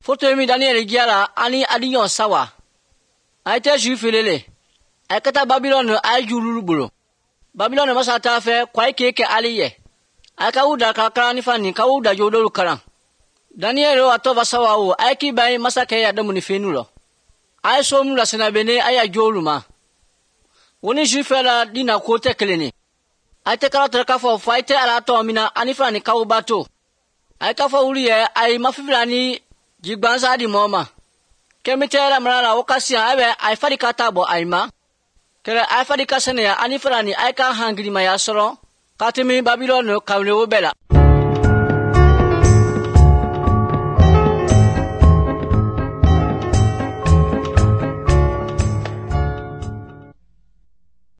Foto mi Daniel giara ani adinyo sawa. Aite jufilele. Akata Babylon ay jululubulo. Babylon masata fe kwai keke aliye. Aka uda kakara ni fani ka uda jodolu karan. Daniel atova sawa o aiki bai masake ya damu ni fenulo. Ay somu la senabene aya joluma. Woni jufela dina kote kelene. Aite karatra kafo faite ala to mina anifani ka ubato. Ay kafa uliye ay mafiflani jigbanza di moma. Kemitera mrala wakasi abe ay fadika tabo ayma. Kere ay fadika sene ya anifrani ay ka hangri mayasoro. Katimi Babylon kawle obela.